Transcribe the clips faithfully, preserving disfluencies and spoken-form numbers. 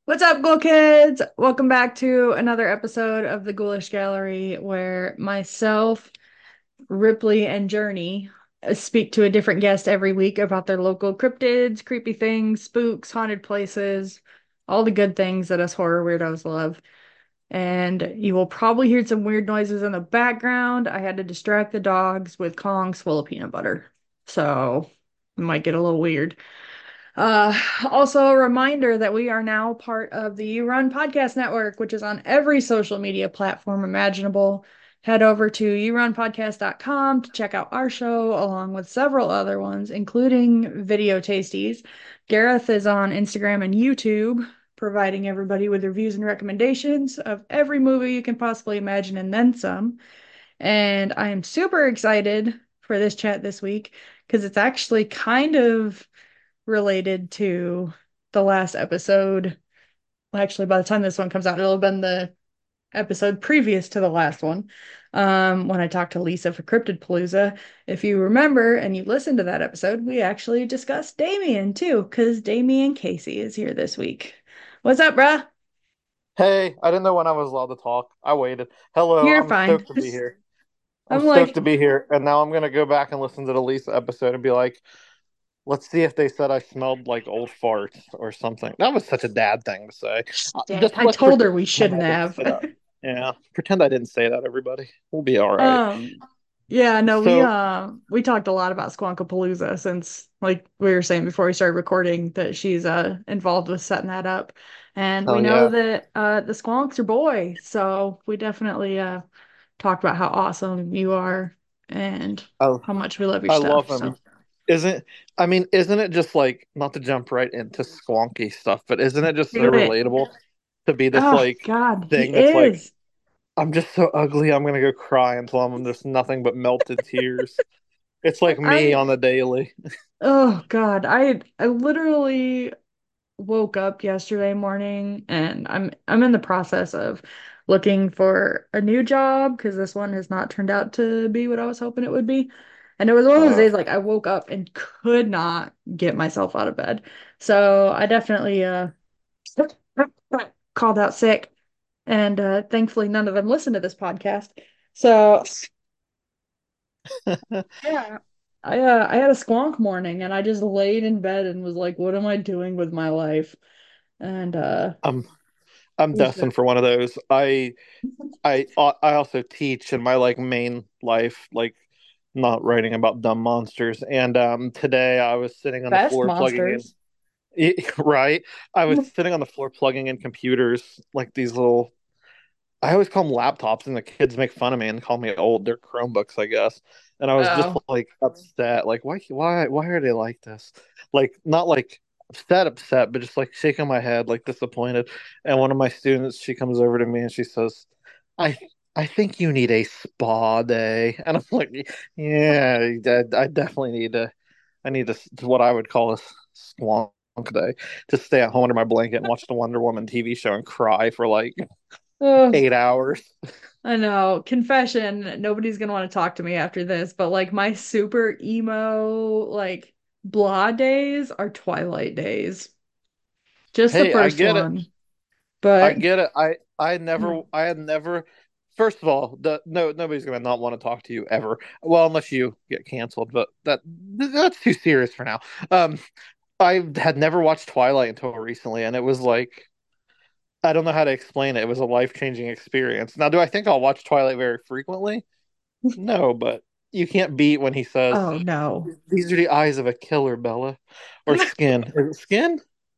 What's up, Ghoul Kids? Welcome back to another episode of the Ghoulish Gallery, where myself, Ripley, and Journey uh, speak to a different guest every week about their local cryptids, creepy things, spooks, haunted places, all the good things that us horror weirdos love. And you will probably hear some weird noises in the background. I had to distract the dogs with Kongs full of peanut butter. So it might get a little weird. Uh, also a reminder that we are now part of the You Run Podcast Network, which is on every social media platform imaginable. Head over to you run podcast dot com to check out our show, along with several other ones, including Video Tasties. Gareth is on Instagram and YouTube, providing everybody with reviews and recommendations of every movie you can possibly imagine and then some. And I am super excited for this chat this week because it's actually kind of related to the last episode. Well, actually, by the time this one comes out, it'll have been the episode previous to the last one. Um, when I talked to Lisa for Cryptid Palooza. If you remember and you listened to that episode, we actually discussed Damien too, because Damien Casey is here this week. What's up, bruh? Hey, I didn't know when I was allowed to talk. I waited. Hello, You're I'm fine. stoked to be here. I'm I'm stoked like, to be here. And now I'm gonna go back and listen to the Lisa episode and be like, let's see if they said I smelled like old farts or something. That was such a dad thing to say. Uh, shit, Just I let's told pretend her we I shouldn't didn't have. say that. Yeah, pretend I didn't say that, everybody. We'll be all right. Um, yeah, no, we So, uh we talked a lot about Squonkapalooza since like we were saying before we started recording that she's uh involved with setting that up. And we hell know yeah. that uh the Squonks are boy, so we definitely uh talked about how awesome you are and I, how much we love your I love stuff. him. So Isn't, I mean, isn't it just like, not to jump right into squonky stuff, but isn't it just so do it. relatable to be this Oh like God, he thing that's like, is. I'm just so ugly. I'm gonna go cry until I'm just nothing but melted tears. It's like me I on the daily. oh God, I I literally woke up yesterday morning and I'm I'm in the process of looking for a new job because this one has not turned out to be what I was hoping it would be. And it was one of those Uh, days like I woke up and could not get myself out of bed. So I definitely uh called out sick and uh thankfully none of them listen to this podcast. So yeah. I uh I had a squonk morning and I just laid in bed and was like, what am I doing with my life? And uh I'm I'm it was destined for one of those. I I I also teach in my like main life, like not writing about dumb monsters. And um today I was sitting on the best floor plugging in. monsters. Right? I was sitting on the floor plugging in computers, like these little, I always call them laptops, and the kids make fun of me and call me old. They're Chromebooks, I guess. And I was just Oh, like upset, like why, why, why are they like this? Like not like upset, upset, but just like shaking my head, like disappointed. And one of my students, she comes over to me and she says, "I, I think you need a spa day." And I'm like, "Yeah, I, I definitely need to. I need to what I would call a squonk day, to stay at home under my blanket and watch the Wonder Woman T V show and cry for like oh, eight hours." I know. Confession, nobody's gonna want to talk to me after this, but like my super emo, like blah days are Twilight days. Just the Hey, I first get it. one. I But get it. I I never I had never First of all, the no nobody's gonna not want to talk to you ever. Well, unless you get canceled, but that that's too serious for now. Um, I had never watched Twilight until recently, and it was like I don't know how to explain it. It was a life-changing experience. Now, do I think I'll watch Twilight very frequently? No, but you can't beat when he says, oh no. "These are the eyes of a killer, Bella," or Skin. Is it Skin?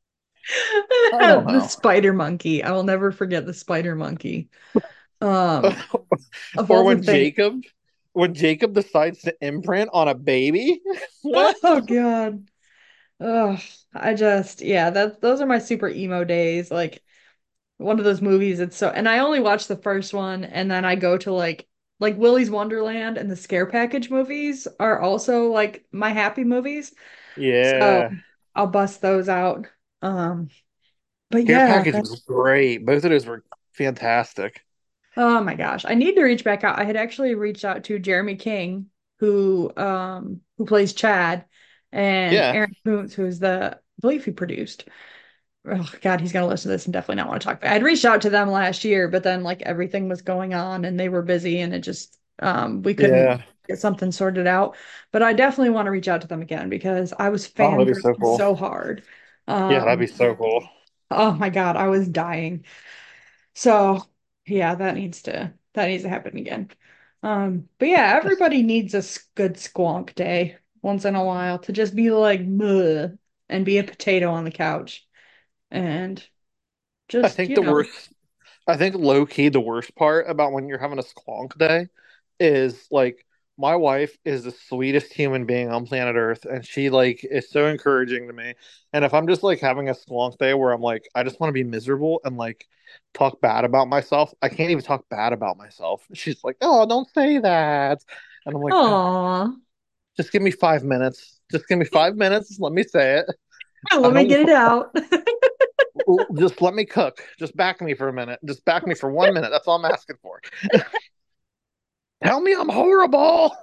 I don't The know. spider monkey. I will never forget the spider monkey. Um, of Or all the when things. Jacob, when Jacob decides to imprint on a baby. What? Oh God. Oh, I just yeah, that those are my super emo days. Like one of those movies. It's so, and I only watch the first one, and then I go to like like Willy's Wonderland and the Scare Package movies are also like my happy movies. So Yeah. I'll bust those out. Um, but Care yeah, package that, was great. Both of those were fantastic. oh my gosh, I need to reach back out. I had actually reached out to Jeremy King, who um who plays Chad, and Yeah. Aaron Koontz, who's the I believe he produced. oh God, he's gonna listen to this and definitely not want to talk. I'd reached out to them last year, but then like everything was going on and they were busy and it just um we couldn't Yeah. get something sorted out. But I definitely want to reach out to them again because I was Oh, that'd be so fangirling cool. so hard. Yeah, that'd Um, be so cool. oh my God, I was dying. So yeah, that needs to that needs to happen again. Um, but yeah, everybody needs a s- good squonk day once in a while to just be like "Bleh," and be a potato on the couch and I just, think you the know, worst, I think low key, the worst part about when you're having a squonk day is like my wife is the sweetest human being on planet Earth, and she like is so encouraging to me. And if I'm just like having a squonk day where I'm like, I just want to be miserable and like talk bad about myself, I can't even talk bad about myself. She's like, oh, don't say that. And I'm like, "Ah, aw, just give me five minutes. Just give me five minutes. Let me say it. I let me don't get it out. just let me cook. Just back me for a minute. Just back me for one minute. That's all I'm asking for. Tell me I'm horrible.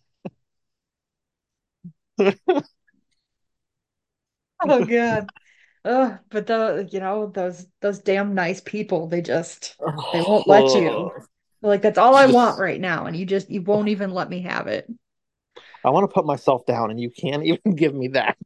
Oh God. Ugh, but the, you know, those those damn nice people, they just they won't let you. Oh, They're like, that's all I want just right now, and you just you won't even let me have it. I want to put myself down, and you can't even give me that.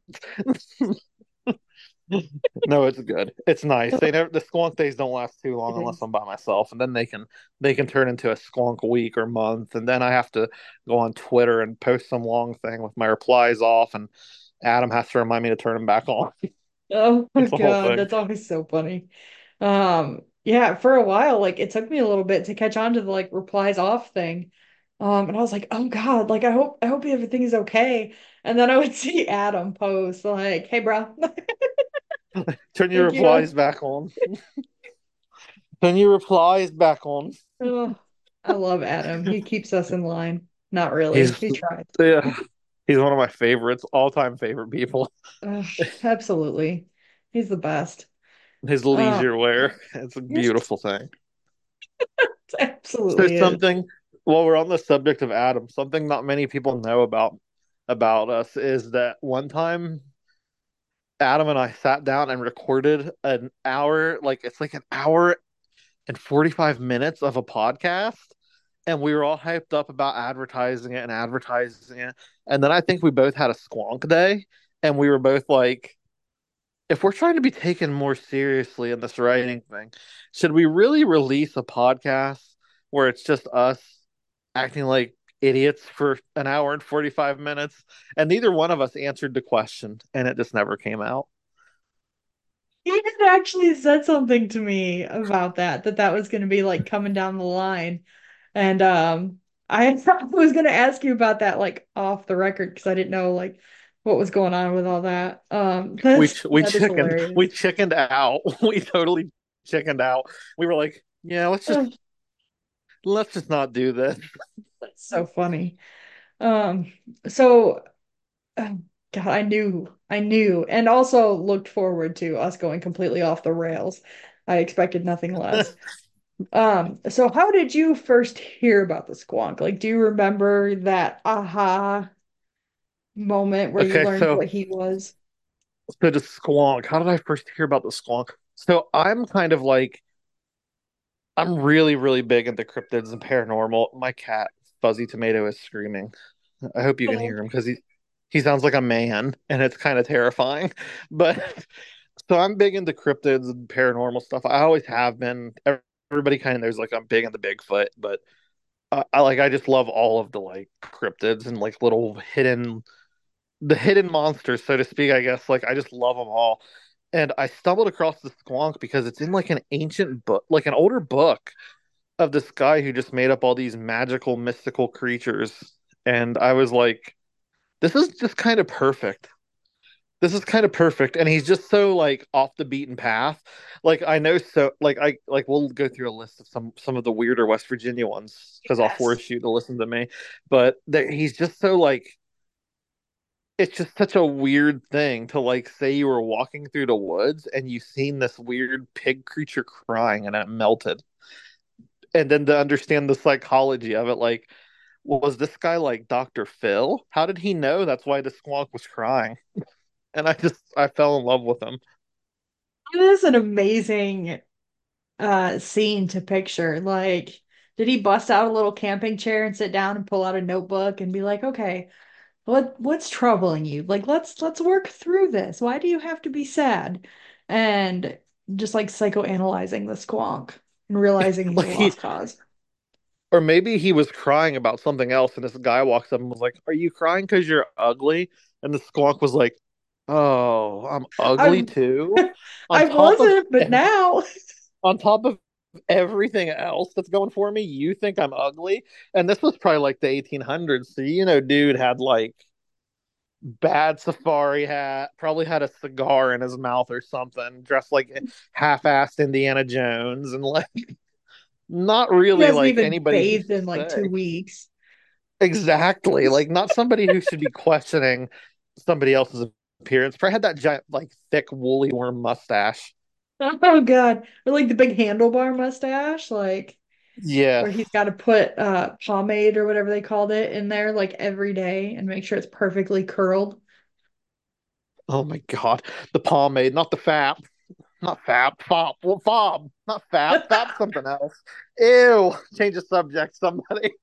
No, it's good. It's nice. They never the squonk days don't last too long It unless is. I'm by myself, and then they can they can turn into a squonk week or month, and then I have to go on Twitter and post some long thing with my replies off, and Adam has to remind me to turn them back on. Oh my It's a whole God, thing. that's always so funny. Um, yeah, for a while, like it took me a little bit to catch on to the like replies off thing. Um, and I was like, oh God, like I hope I hope everything is okay. And then I would see Adam post like, hey bro, Turn your like you know, replies back on. Turn your replies back on. oh, I love Adam. He keeps us in line. Not really. He's He tried. yeah, he's one of my favorites, all time favorite people. Ugh, absolutely. He's the best. His Um, leisure wear, it's a yes, beautiful thing. it So absolutely is. something while we're on the subject of Adam, something not many people know about about us is that one time Adam and I sat down and recorded an hour, like it's like an hour and forty-five minutes of a podcast. And we were all hyped up about advertising it and advertising it. And then I think we both had a squonk day. And we were both like, if we're trying to be taken more seriously in this writing thing, should we really release a podcast where it's just us acting like idiots for an hour and forty-five minutes? And neither one of us answered the question, and it just never came out. He had actually said something to me about that, that that was going to be like coming down the line. And um, I was going to ask you about that like off the record because I didn't know like what was going on with all that. Um, We that's we that is chickened we hilarious. chickened out. We totally chickened out. We were like, yeah, let's just Oh, let's just not do this. that's so funny. Um, so oh, God, I knew, I knew, and also looked forward to us going completely off the rails. I expected nothing less. Um, so how did you first hear about the squonk? Like, do you remember that aha moment where you Okay, learned so what he was? so the squonk. How did I first hear about the squonk? So I'm kind of like I'm really, really big into cryptids and paranormal. My cat, Fuzzy Tomato, is screaming. I hope you can Oh, hear him because he he sounds like a man, and it's kind of terrifying. But so I'm big into cryptids and paranormal stuff. I always have been. Everybody kind of knows like I'm big into Bigfoot, but I, I like I just love all of the like cryptids and like little hidden the hidden monsters, so to speak. I guess like I just love them all. And I stumbled across the squonk because it's in like an ancient book, like an older book of this guy who just made up all these magical, mystical creatures. And I was like, this is just kind of perfect. This is kind of perfect. And he's just so like off the beaten path. Like I know so like I like we'll go through a list of some some of the weirder West Virginia ones because I'll yes. force you to listen to me. But there, he's just so like it's just such a weird thing to like say you were walking through the woods and you seen this weird pig creature crying and it melted. And then to understand the psychology of it, like was this guy like doctor Phil? How did he know that's why the squonk was crying? And I just I fell in love with him. It is an amazing uh scene to picture. Like, did he bust out a little camping chair and sit down and pull out a notebook and be like, okay, what what's troubling you? Like, let's let's work through this. Why do you have to be sad? And just like psychoanalyzing the squonk and realizing he's a Like he, lost cause. or maybe he was crying about something else, and this guy walks up and was like, "Are you crying because you're ugly?" And the squonk was like, "Oh, I'm ugly I too." On I top of wasn't, but ev- now. on top of everything else that's going for me, you think I'm ugly? And this was probably like the eighteen hundreds, so you know, dude had like bad safari hat, probably had a cigar in his mouth or something, dressed like half-assed Indiana Jones, and like not He really hasn't like even anybody who's bathed in like two say weeks. exactly like not somebody who should be questioning somebody else's appearance. Probably had that giant, like thick, woolly worm mustache. Oh God. Or like the big handlebar mustache, like Yeah. where he's got to put uh pomade or whatever they called it in there like every day and make sure it's perfectly curled. Oh my God. The pomade, not the fap, not fap, fop, well, fob, not fap, fap, something else. Ew. Change the subject, somebody.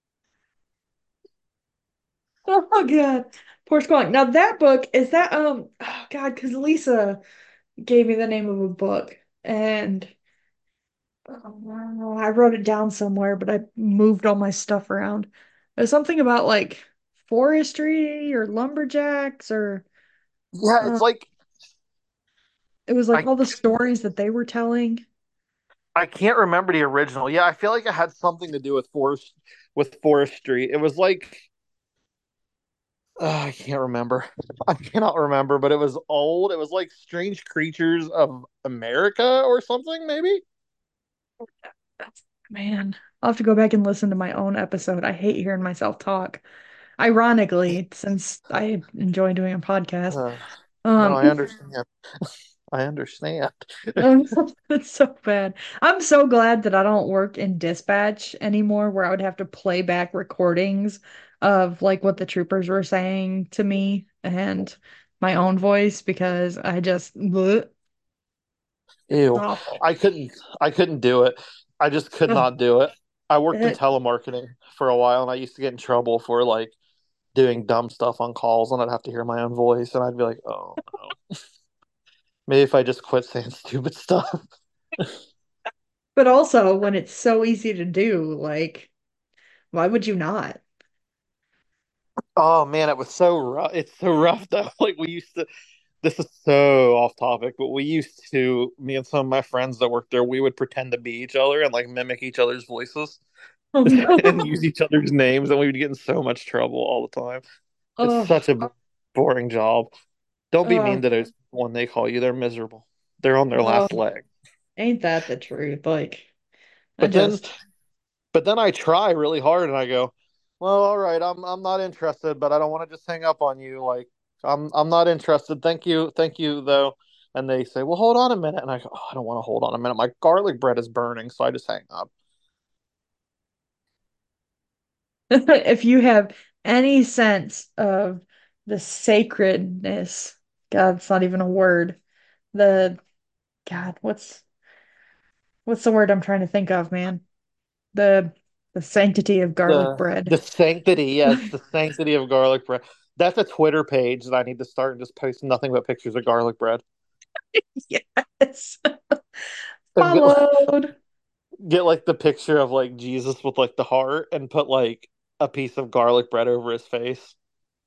Oh God. Poor Squonk. Now that book is that um oh God, because Lisa gave me the name of a book and oh, I wrote it down somewhere, but I moved all my stuff around. There's something about like forestry or lumberjacks or Yeah, uh, it's like it was like I all the stories that they were telling. I can't remember the original. Yeah, I feel like it had something to do with forest with forestry. It was like uh, I can't remember. I cannot remember, but it was old. It was like Strange Creatures of America or something, maybe. That's, man, I'll have to go back and listen to my own episode. I hate hearing myself talk. Ironically, since I enjoy doing a podcast. Uh, no, Um, I understand. I understand. it's so bad. I'm so glad that I don't work in dispatch anymore, where I would have to play back recordings of like what the troopers were saying to me and my own voice because I just bleh, Ew. awful. I couldn't I couldn't do it. I just could Ugh, not do it. I worked in it, telemarketing for a while and I used to get in trouble for like doing dumb stuff on calls and I'd have to hear my own voice and I'd be like, "Oh no. Maybe if I just quit saying stupid stuff." but also when it's so easy to do, like, why would you not? Oh man, it was so rough. It's so rough though. Like we used to this is so off topic, but we used to me and some of my friends that worked there, we would pretend to be each other and like mimic each other's voices Oh no. and use each other's names and we would get in so much trouble all the time. It's Oh, such a boring job. Don't be oh, mean to those people when they call you. They're miserable. They're on their oh, last leg. ain't that the truth? Like, I But then just but then I try really hard and I go, well, all right, I'm I'm not interested, but I don't want to just hang up on you. Like I'm I'm not interested. Thank you, thank you though. And they say, well, hold on a minute. And I go, oh, I don't want to hold on a minute. My garlic bread is burning, so I just hang up. if you have any sense of the sacredness, God, it's not even a word. The God, what's what's the word I'm trying to think of, man? The the sanctity of garlic The bread. the sanctity, yes, the sanctity of garlic bread. That's a Twitter page that I need to start and just post nothing but pictures of garlic bread. Yes. And get Followed. get like the picture of like Jesus with like the heart and put like a piece of garlic bread over his face.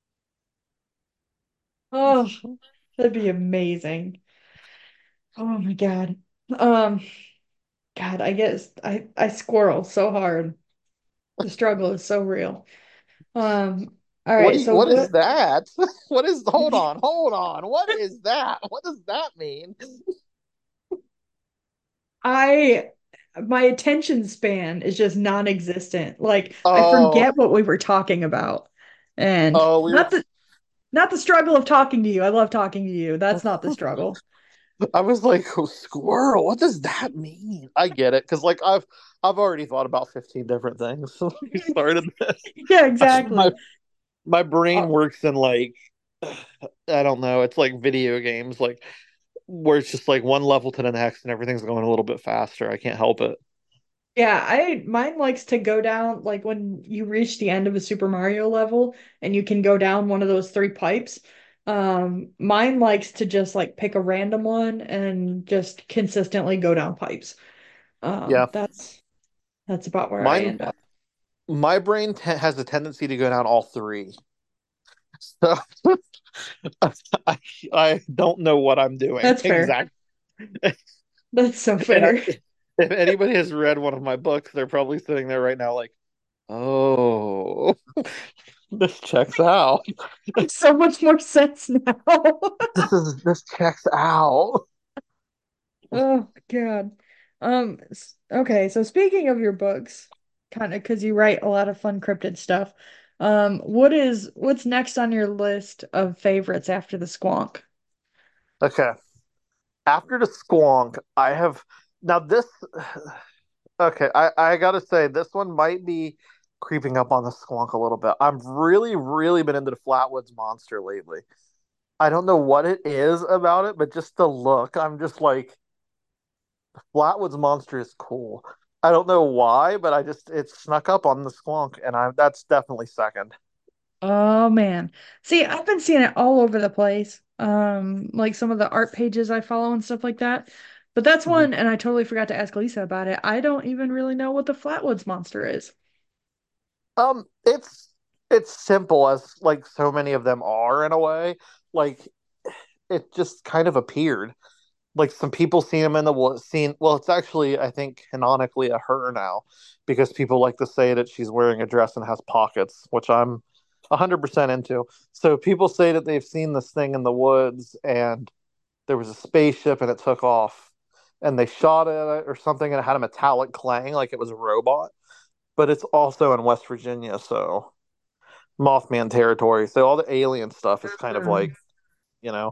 Oh, that'd be amazing. Oh my God. Um, God, I guess I I squirrel so hard. The struggle is so real. Um, all What do right, you, so what is what that? What is hold on, hold on. What is that? What does that mean? I my attention span is just non-existent. Like I Oh, forget what we were talking about. And oh, we were not the not the struggle of talking to you. I love talking to you. That's not the struggle. I was like, oh, squirrel, what does that mean? I get it, because like I've I've already thought about fifteen different things since we started this. Yeah, I, my exactly. my brain Uh, works in like I don't know, it's like video games. Like where it's just like one level to the next and everything's going a little bit faster. I can't help it. Yeah, I mine likes to go down like when you reach the end of a Super Mario level and you can go down one of those three pipes. Um, mine likes to just like pick a random one and just consistently go down pipes. Um, Yeah, that's that's about where I mine, end up. my brain te has a tendency to go down all three. So I, I don't know what I'm doing That's fair. exactly. That's so And I, fair. if anybody has read one of my books, they're probably sitting there right now like, oh, this checks out. Makes so much more sense now. This is this checks out. Oh God. Um, s- okay, so speaking of your books, kind of because you write a lot of fun cryptid stuff, um, what is what's next on your list of favorites after the Squonk? Okay. After the squonk, I have now this. Okay, I I gotta say this one might be creeping up on the squonk a little bit. I've really, really been into the Flatwoods Monster lately. I don't know what it is about it, but just the look, I'm just like Flatwoods Monster is cool. I don't know why, but I just it snuck up on the squonk, and I that's definitely second. Oh man. See, I've been seeing it all over the place. Um, like some of the art pages I follow and stuff like that. But that's Mhm. one, and I totally forgot to ask Lisa about it. I don't even really know what the Flatwoods Monster is. Um, it's it's simple as like so many of them are in a way. Like it just kind of appeared. Like some people see him in the wo- scene. Well, it's actually I think canonically a her now, because people like to say that she's wearing a dress and has pockets, which I'm one hundred percent into. So people say that they've seen this thing in the woods and there was a spaceship and it took off and they shot at it or something and it had a metallic clang like it was a robot. But it's also in West Virginia, so Mothman territory. So all the alien stuff is kind of Mm. like, you know.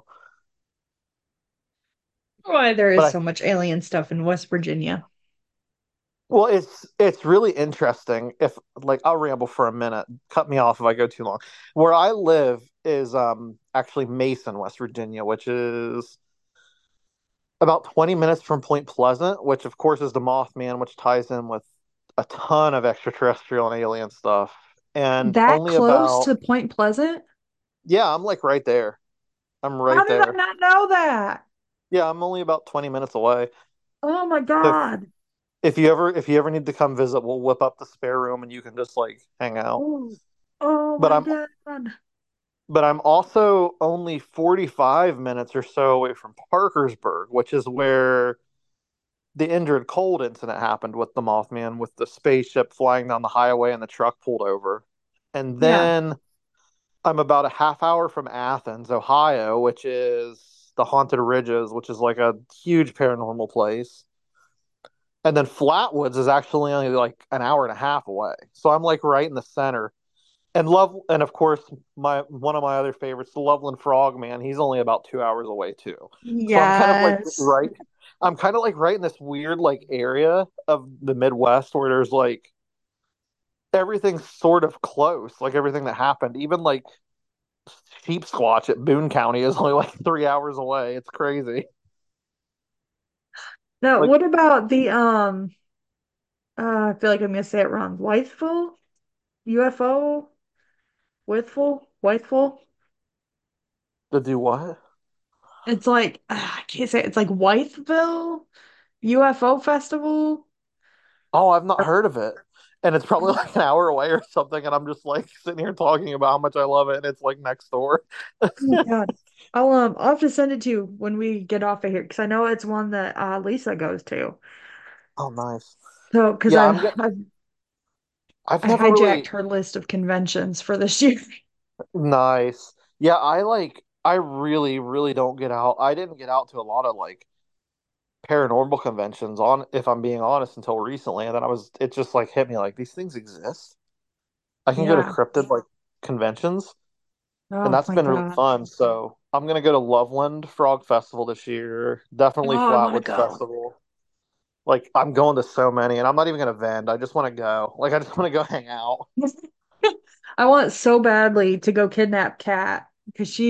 Why there But is I so much alien stuff in West Virginia. Well, it's it's really interesting. If like I'll ramble for a minute, cut me off if I go too long. Where I live is um actually Mason, West Virginia, which is about twenty minutes from Point Pleasant, which of course is the Mothman, which ties in with a ton of extraterrestrial and alien stuff. And That only close about to Point Pleasant? yeah, I'm like right there. I'm How right did I there. not know that? Yeah, I'm only about twenty minutes away. Oh my So if, God. if you ever if you ever need to come visit, we'll whip up the spare room and you can just like hang out. Oh, oh But my I'm God. but I'm also only forty-five minutes or so away from Parkersburg, which is where the Injured Cold incident happened with the Mothman, with the spaceship flying down the highway and the truck pulled over. And Yeah. then I'm about a half hour from Athens, Ohio, which is the Haunted Ridges, which is like a huge paranormal place. And then Flatwoods is actually only like an hour and a half away. So I'm like right in the center. And love, and of course, my one of my other favorites, the Loveland Frogman. He's only about two hours away too. So I'm kind of like Yes. right. I'm kind of like right in this weird like area of the Midwest where there's like everything's sort of close, like everything that happened. Even like Sheep Squatch at Boone County is only like three hours away. It's crazy. Now, Like what about the um uh, I feel like I'm gonna say it wrong. Whiteful? U F O? Whiteful? Whiteful? to do what? It's like ah, I can't say it. It's like Whiteville U F O Festival. Oh, I've not heard of it. And it's probably like an hour away or something. And I'm just like sitting here talking about how much I love it. And it's like next door. Oh my God. I'll um I'll have to send it to you when we get off of here because I know it's one that uh Lisa goes to. Oh, nice. So because Yeah, I've, I'm get. I've I've I never hijacked really her list of conventions for this year. nice. Yeah, I like. I really, really don't get out. I didn't get out to a lot of like paranormal conventions on, if I'm being honest, until recently. And then I was, it just like hit me like these things exist. I can go to Yeah. cryptid like conventions, and Oh that's my been really God. fun. So I'm gonna go to Loveland Frog Festival this year. Definitely Oh, I want to Flatwoods go. Festival. Like I'm going to so many, and I'm not even gonna vend. I just want to go. Like I just want to go hang out. I want so badly to go kidnap Kat because she's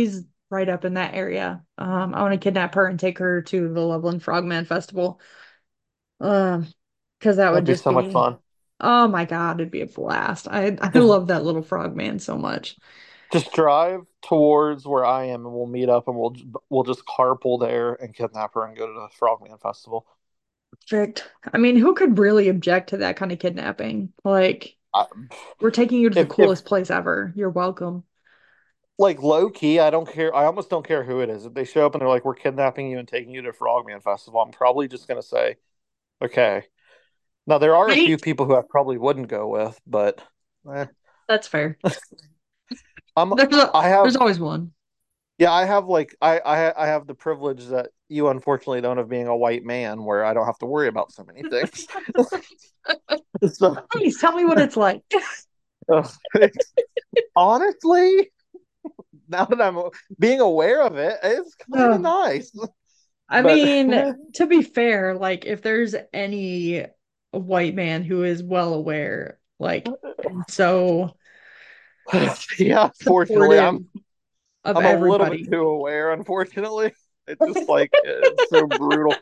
right up in that area. Um, I want to kidnap her and take her to the Loveland Frogman Festival. Um, because that would That'd be just so much be, fun. oh my God, it'd be a blast. I I Just love that little frogman so much. just drive towards where I am, and we'll meet up, and we'll we'll just carpool there and kidnap her and go to the Frogman Festival. Perfect. I mean, who could really object to that kind of kidnapping? Like, I, we're taking you to the if if coolest place ever. You're welcome. like low key, I don't care. I almost don't care who it is. If they show up and they're like, "We're kidnapping you and taking you to Frogman Festival," I'm probably just gonna say, "Okay." Now there are a Right? few people who I probably wouldn't go with, but eh. That's fair. I'm There's a, I there's have always one. yeah, I have like I I I have the privilege that you unfortunately don't of being a white man, where I don't have to worry about so many things. So Please tell me what it's like. uh, honestly, now that I'm being aware of it, it's kind of No. nice. I But mean, to be fair, like if there's any white man who is well aware, like, and so yeah, fortunately, supportive I'm of I'm a little bit everybody. too aware. Unfortunately, it's just like it's so brutal.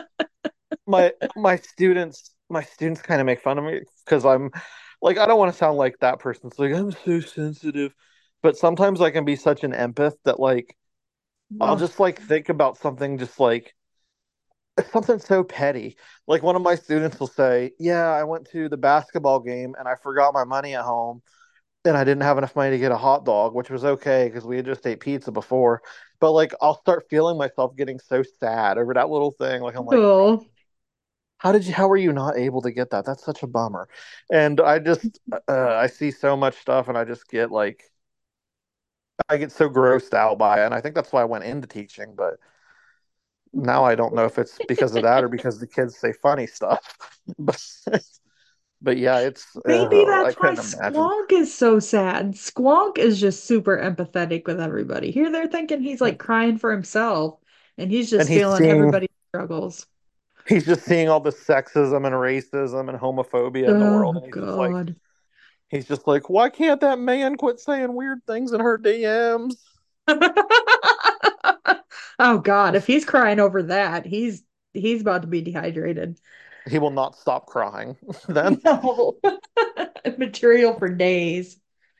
My my students my students kind of make fun of me because I'm like I don't want to sound like that person's like I'm so sensitive, but sometimes I can be such an empath that like I'll Oh, just like think about something just like something so petty. Like one of my students will say, "Yeah, I went to the basketball game and I forgot my money at home and I didn't have enough money to get a hot dog," which was okay because we had just ate pizza before. But like I'll start feeling myself getting so sad over that little thing. Like I'm like, cool. how did you how were you not able to get that? That's such a bummer. And I just uh, I see so much stuff and I just get like I get so grossed out by it. And I think that's why I went into teaching, but now I don't know if it's because of that or because the kids say funny stuff. but but yeah, it's Maybe uh, I that's why couldn't imagine. Squonk is so sad. Squonk is just super empathetic with everybody. Here they're thinking he's like crying for himself, and he's And just he's feeling seeing everybody's struggles. he's just seeing all the sexism and racism and homophobia in the world, Oh and he's just like God. he's just like, why can't that man quit saying weird things in her D Ms? Oh God, if he's crying over that, he's he's about to be dehydrated. He will not stop crying. Then, No. Material for days.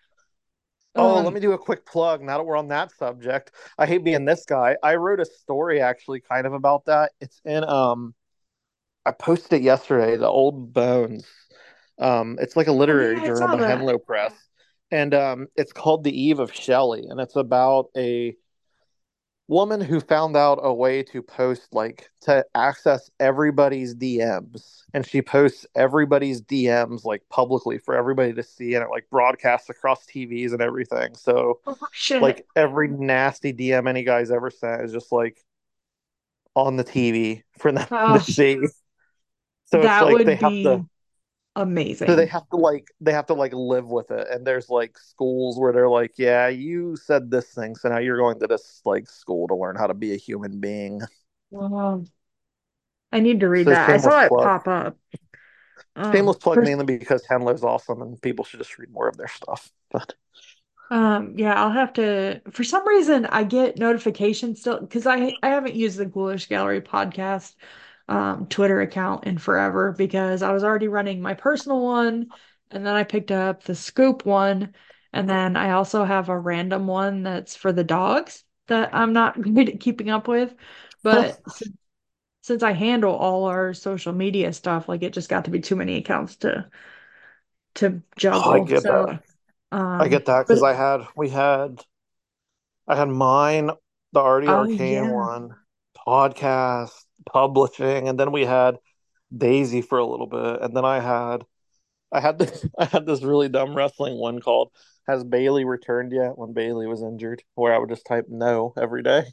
oh, let Um, me do a quick plug. Now that we're on that subject, I hate being this guy. I wrote a story actually, kind of about that. It's in um, I posted it yesterday. The Old Bones. Um, it's like a oh yeah, literary I journal saw by that. Henlo Press, and um, it's called The Eve of Shelley, and it's about a woman who found out a way to post like to access everybody's D Ms, and she posts everybody's D Ms like publicly for everybody to see, and it like broadcasts across T Vs and everything. So Oh shit. like every nasty D M any guy's ever sent is just like on the T V for them to Oh, see. So it's that like they would have to be so they amazing. have to like they have to like live with it. And there's like schools where they're like, yeah, you said this thing, so now you're going to this like school to learn how to be a human being. Wow. I need to read So that. I shameless saw it plug. pop up. Um, Shameless plug for mainly because Henlo's awesome and people should just read more of their stuff. But Um, yeah, I'll have to, for some reason I get notifications still because I I haven't used the Ghoulish Gallery podcast um Twitter account in forever because I was already running my personal one and then I picked up the Scoop one and then I also have a random one that's for the dogs that I'm not good at keeping up with. But since, since I handle all our social media stuff, like it just got to be too many accounts to to oh, I juggle. get So that. I um get that but because I had we had I had mine, the Artie oh Arcane yeah. one, podcast, publishing, and then we had Daisy for a little bit, and then I had I had this I had this really dumb wrestling one called "Has Bailey returned yet?" when Bailey was injured, where I would just type no every day.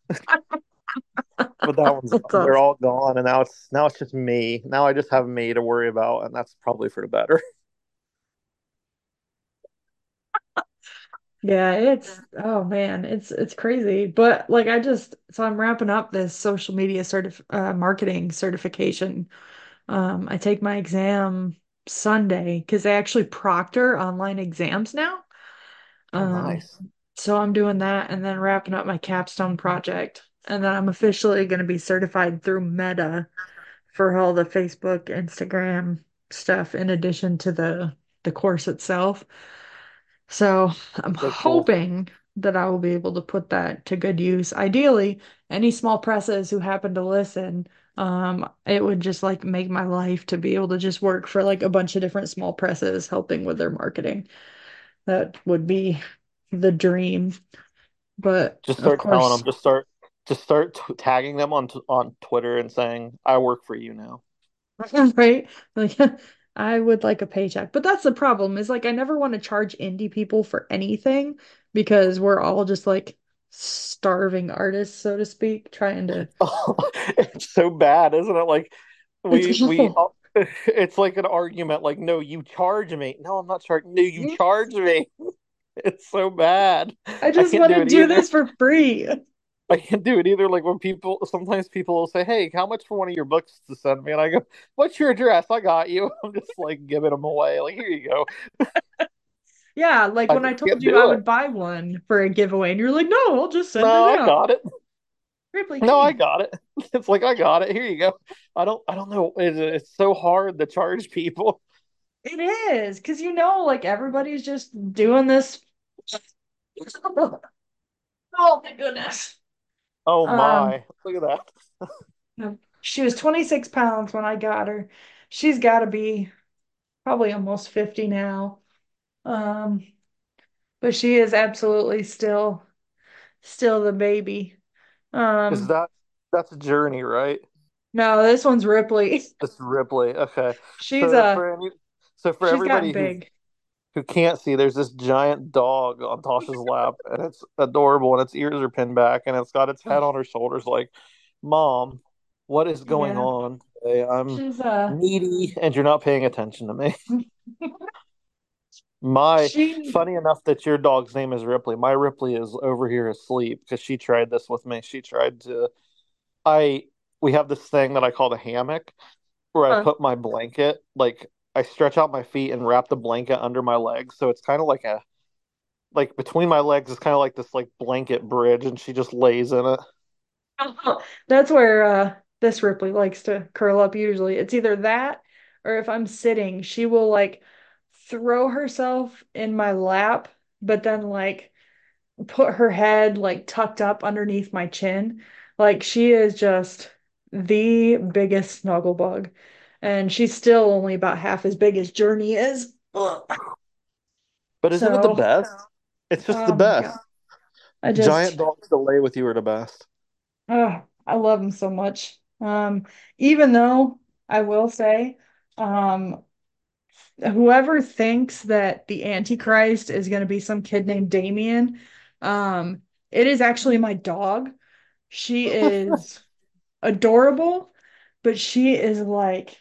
But that one's That's they're awesome. all gone, and now it's now it's just me. Now I just have me to worry about, and that's probably for the better. Yeah, it's oh man, it's it's crazy. But like I just so I'm wrapping up this social media certif uh, marketing certification. Um, I take my exam Sunday because they actually proctor online exams now. Oh, Um, nice. So I'm doing that and then wrapping up my capstone project. And then I'm officially going to be certified through Meta for all the Facebook, Instagram stuff in addition to the the course itself. So I'm So cool. hoping that I will be able to put that to good use. Ideally, any small presses who happen to listen, um, it would just like make my life to be able to just work for like a bunch of different small presses helping with their marketing. That would be the dream. But Just of start telling course, them. Just start. Just start t tagging them on t on Twitter and saying, "I work for you now." right? Like I would like a paycheck. But that's the problem is like I never want to charge indie people for anything because we're all just like starving artists, so to speak, trying to It's so bad, isn't it? Like it's we we awful. it's like an argument. Like, no, you charge me. No, I'm not charging. No, you charge me. It's so bad. I I just can't want do to it do either. this for free. I can't do it either. Like when people sometimes people will say, "Hey, how much for one of your books to send me?" And I go, "What's your address? I got you." I'm just like giving them away. Like, here you go. Yeah, like I when I just told can't you do I it. would buy one for a giveaway, and you're like, no, I'll just send it No, I out. got it. Ripley, come No, I here. got it. It's like I got it. Here you go. I don't. I don't know. It's, it's so hard to charge people. It is, because you know, like everybody's just doing this. Oh my goodness. Oh Um, my! Look at that. she was twenty-six pounds when I got her. She's got to be probably almost fifty now. Um, but she is absolutely still still the baby. Is Um, that that's a journey, right? no, this one's Ripley. That's Ripley. Okay. She's So a for any, so for she's gotten everybody who big. who can't see, there's this giant dog on Tasha's lap, and it's adorable, and its ears are pinned back, and it's got its head on her shoulders, like, "Mom, what is going Yeah, on today? I'm she's uh needy, and you're not paying attention to me." My she funny enough that your dog's name is Ripley. My Ripley is over here asleep because she tried this with me. She tried to. I We have this thing that I call the hammock, where I uh, put my blanket, like I stretch out my feet and wrap the blanket under my legs. So it's kind of like a like between my legs is kind of like this like blanket bridge, and she just lays in it. that's where uh this Ripley likes to curl up usually. It's either that or if I'm sitting, she will like throw herself in my lap, but then like put her head like tucked up underneath my chin. Like she is just the biggest snuggle bug. And she's still only about half as big as Journey is. Ugh. But isn't it the So, best? It's just the oh my best. God. I Giant just, dogs to lay with you are the best. oh, I love them so much. Um, even though I will say, um, whoever thinks that the Antichrist is going to be some kid named Damien, um, it is actually my dog. She is adorable, but she is like,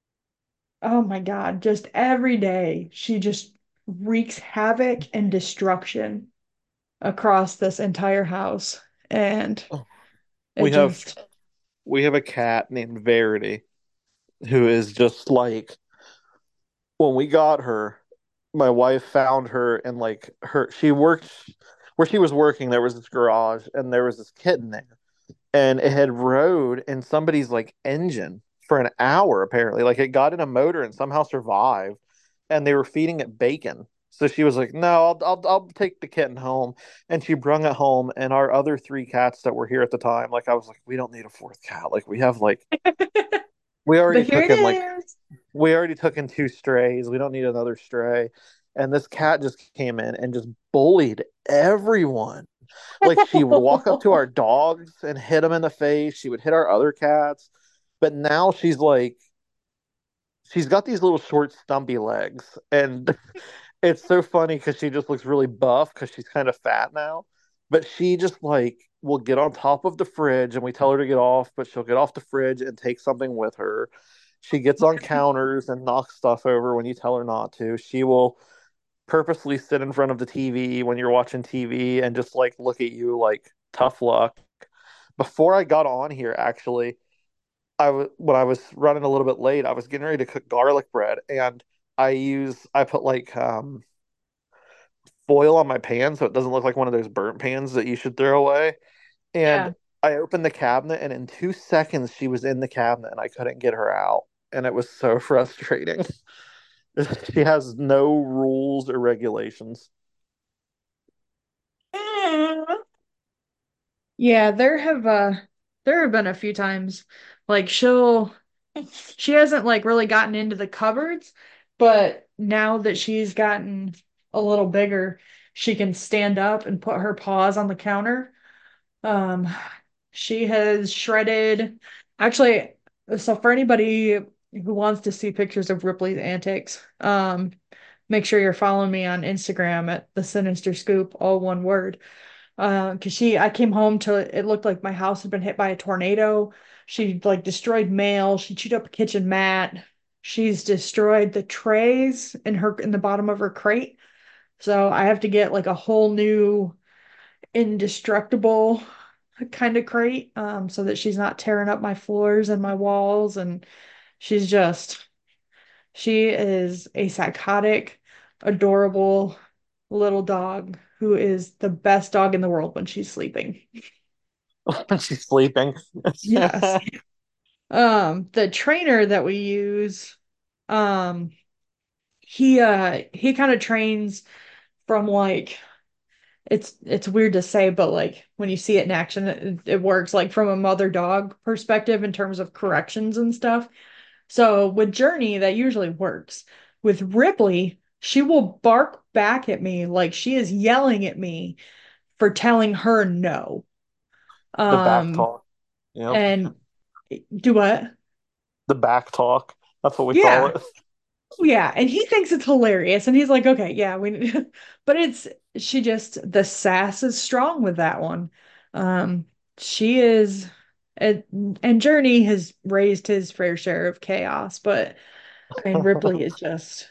oh my God, just every day she just wreaks havoc and destruction across this entire house. And it We have just, we have a cat named Verity who is just like when we got her, my wife found her and like her she worked where she was working, there was this garage and there was this kitten there. And it had rode in somebody's like engine for an hour apparently. Like it got in a motor and somehow survived, and they were feeding it bacon. So she was like, "No, I'll I'll I'll take the kitten home," and she brung it home. And our other three cats that were here at the time, like I was like, "We don't need a fourth cat. Like we have like we but already here took it in like is. we already took in two strays. We don't need another stray." And this cat just came in and just bullied everyone. Like she would walk up to our dogs and hit them in the face. She would hit our other cats. But now she's like, she's got these little short, stumpy legs. And it's so funny because she just looks really buff because she's kind of fat now. But she just like will get on top of the fridge and we tell her to get off, but she'll get off the fridge and take something with her. She gets on counters and knocks stuff over when you tell her not to. She will purposely sit in front of the T V when you're watching T V and just like look at you like tough luck. Before I got on here, actually, I was when I was running a little bit late, I was getting ready to cook garlic bread, and I use I put like um foil on my pan so it doesn't look like one of those burnt pans that you should throw away. And Yeah. I opened the cabinet, and in two seconds, she was in the cabinet, and I couldn't get her out. And it was so frustrating. She has no rules or regulations. Yeah, there have uh there have been a few times like she'll she hasn't like really gotten into the cupboards, but now that she's gotten a little bigger, she can stand up and put her paws on the counter. Um, she has shredded. Actually, so for anybody who wants to see pictures of Ripley's antics, um, make sure you're following me on Instagram at the Sinister Scoop, all one word. Uh, because she, I came home to it looked like my house had been hit by a tornado. She like destroyed mail. She chewed up a kitchen mat. She's destroyed the trays in her in the bottom of her crate. So I have to get like a whole new indestructible kind of crate, um, so that she's not tearing up my floors and my walls. And she's just, she is a psychotic, adorable little dog who is the best dog in the world when she's sleeping. When she's sleeping. Yes. Um, the trainer that we use, um, he uh he kind of trains from like it's it's weird to say, but like when you see it in action, it, it works like from a mother dog perspective in terms of corrections and stuff. So with Journey, that usually works. With Ripley, she will bark back at me like she is yelling at me for telling her no. The back Um, talk. Yep. and do what? The back talk. That's what we call Yeah. it. Yeah, and he thinks it's hilarious, and he's like, "Okay, yeah, we." But it's she just the sass is strong with that one. Um, she is, and, and Journey has raised his fair share of chaos, but I mean Ripley is just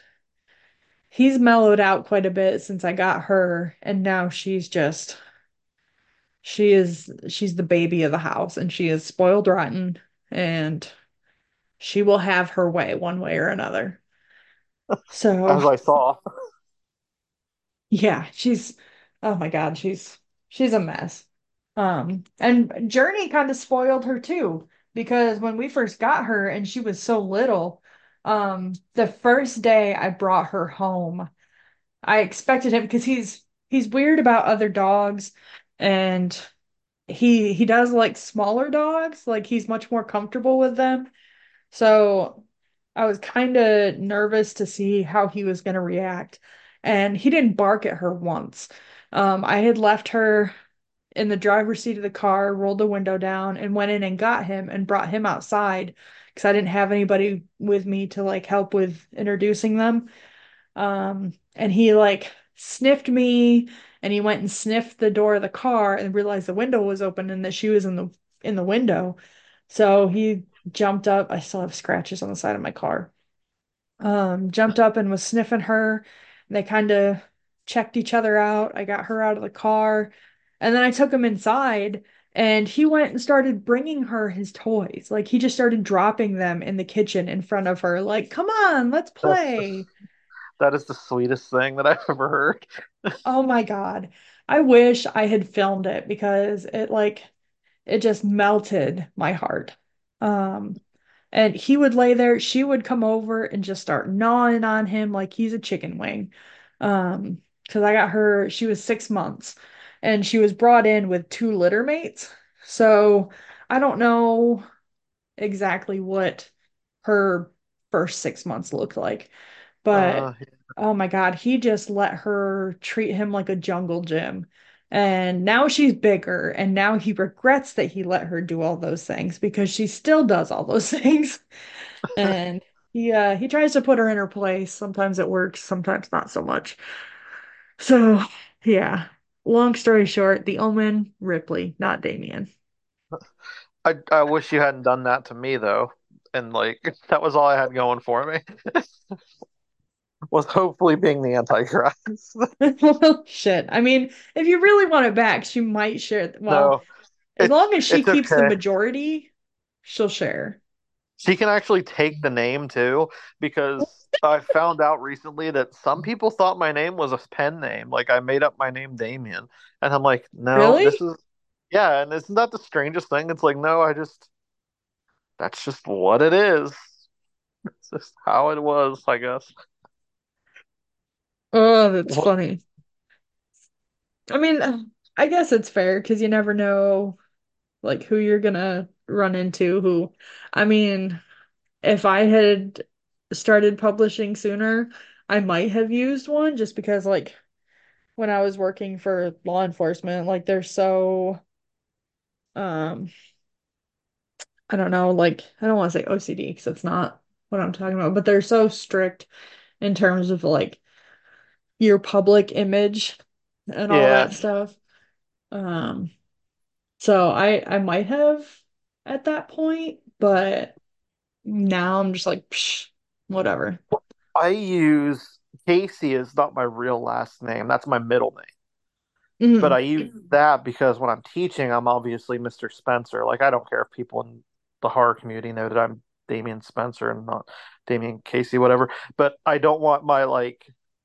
he's mellowed out quite a bit since I got her, and now she's just she is she's the baby of the house, and she is spoiled rotten, and she will have her way one way or another. So As I saw. yeah, she's oh my God, she's she's a mess. Um, and Journey kind of spoiled her too, because when we first got her and she was so little, um, the first day I brought her home, I expected him because he's he's weird about other dogs, and he he does like smaller dogs, like he's much more comfortable with them. So I was kind of nervous to see how he was going to react. And he didn't bark at her once. Um, I had left her in the driver's seat of the car, rolled the window down, and went in and got him and brought him outside because I didn't have anybody with me to like help with introducing them. Um, and he like sniffed me, and he went and sniffed the door of the car and realized the window was open and that she was in the in the window. So he jumped up. I still have scratches on the side of my car. Um, jumped up and was sniffing her. And they kind of checked each other out. I got her out of the car, and then I took him inside. And he went and started bringing her his toys. Like he just started dropping them in the kitchen in front of her. Like, come on, let's That's play. that is the sweetest thing that I've ever heard. Oh my God. I wish I had filmed it because it like it just melted my heart. Um, and he would lay there, she would come over and just start gnawing on him like he's a chicken wing. Um, because I got her, she was six months and she was brought in with two litter mates. So I don't know exactly what her first six months looked like. But Uh, oh my God, he just let her treat him like a jungle gym. And now she's bigger, and now he regrets that he let her do all those things because she still does all those things. And he uh he tries to put her in her place. Sometimes it works, sometimes not so much. So yeah. Long story short, the Omen, Ripley, not Damien. I I wish you hadn't done that to me though. And like that was all I had going for me. Was hopefully being the Antichrist. Well, shit. I mean, if you really want it back, she might share. Well, No, as it's long as she it's keeps the okay. majority, she'll share. She can actually take the name too, because I found out recently that some people thought my name was a pen name. Like I made up my name Damien. And I'm like, no, this Really? is yeah, and isn't that the strangest thing? It's like, no, I just that's just what it is. It's just how it was, I guess. Oh, that's What? funny. I mean, I guess it's fair because you never know like who you're gonna run into who I mean, if I had started publishing sooner, I might have used one just because like when I was working for law enforcement, like they're so um I don't know, like I don't want to say O C D because it's not what I'm talking about, but they're so strict in terms of like your public image and all Yeah, that stuff. Um, so I I might have at that point, but now I'm just like, psh, whatever. I use Casey is not my real last name. That's my middle name. But Mm, I use that because when I'm teaching, I'm obviously mister Spencer. Like I don't care if people in the horror community know that I'm Damien Spencer and not Damien Casey, whatever. But I don't want my like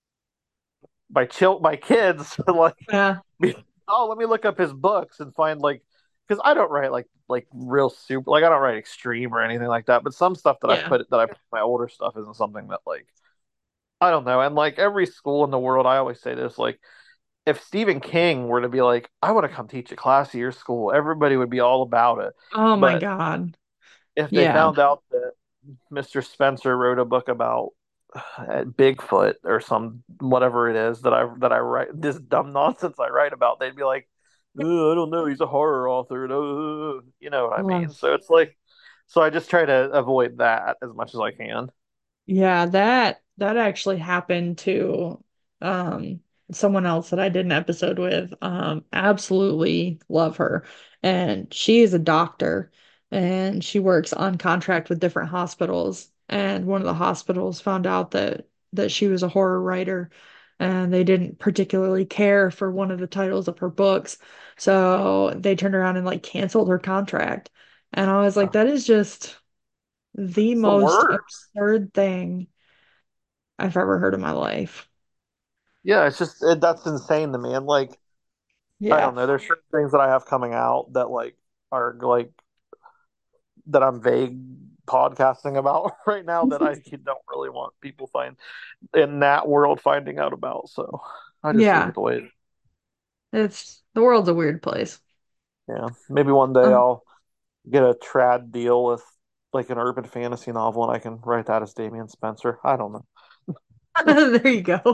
my chill my kids to like yeah, be, oh, let me look up his books and find like because I don't write like like real super like I don't write extreme or anything like that. But some stuff that I yeah. put that I put my older stuff isn't something that like I don't know. And like every school in the world, I always say this like if Stephen King were to be like, I want to come teach a class at your school, everybody would be all about it. Oh my But God. if they Yeah. found out that mister Spencer wrote a book about uh, Bigfoot or some whatever it is that I that I write this dumb nonsense I write about, they'd be like, "Uh, I don't know, he's a horror author. Uh, you know what I mean? Love. So it's like, so I just try to avoid that as much as I can. Yeah, that that actually happened to um someone else that I did an episode with. Um, absolutely love her. And she is a doctor and she works on contract with different hospitals. And one of the hospitals found out that that she was a horror writer and they didn't particularly care for one of the titles of her books. So they turned around and like canceled her contract. And I was like, that is just the It's the most word. absurd thing I've ever heard in my life. Yeah, it's just it, that's insane to me. And like, I Yeah. don't know. There's certain things that I have coming out that like are like that I'm vague podcasting about right now that I don't really want people find in that world finding out about. So I just leave Yeah. it the way it is. It's the world's a weird place. Yeah. Maybe one day Uh, I'll get a trad deal with like an urban fantasy novel and I can write that as Damian Spencer. I don't know. there you go.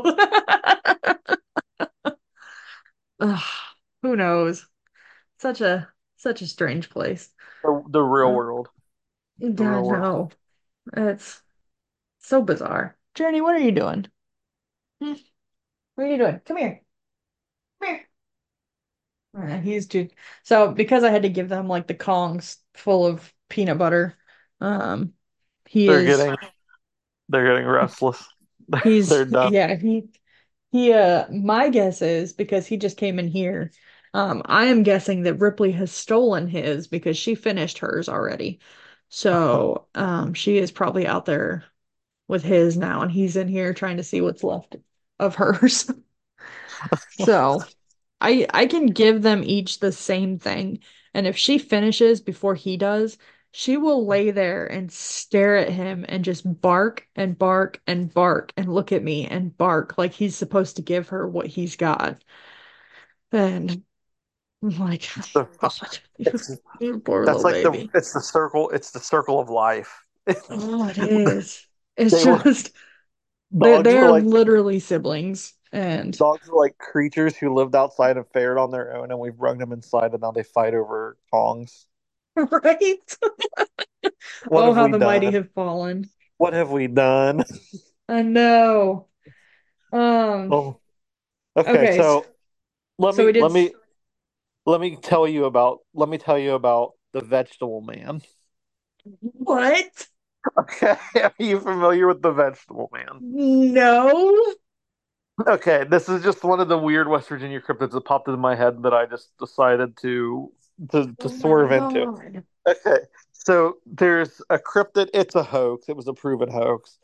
Ugh, who knows? Such a such a strange place. The, the real Uh, world. The God, real world. no. It's so bizarre. Journey, what are you doing? Hmm, what are you doing? Come here. Come here. Uh, he's too. So because I had to give them like the Kongs full of peanut butter, um, he They're is getting they're getting restless. he's They're done. yeah, he he uh my guess is because he just came in here. Um, I am guessing that Ripley has stolen his because she finished hers already. So, um, she is probably out there with his now, and he's in here trying to see what's left of hers. So, I I can give them each the same thing, and if she finishes before he does, she will lay there and stare at him and just bark and bark and bark and look at me and bark like he's supposed to give her what he's got. And I'm like, The, God, you, it's you poor that's little like the baby. it's the circle it's the circle of life. Oh, it is. It's They were just they dogs they were are like literally siblings, and dogs are like creatures who lived outside and fared on their own, and we've brought them inside, and now they fight over Kongs. right? What Oh, have how we the mighty done? have fallen. What have we done? I know. Um, Oh, okay. okay, s- So let so me we did let s- me let me tell you about let me tell you about the Vegetable Man. what? Okay, are you familiar with the Vegetable Man? No. Okay, this is just one of the weird West Virginia cryptids that popped into my head that I just decided to to to Oh my swerve into. God. Okay, so there's a cryptid. It's a hoax. It was a proven hoax.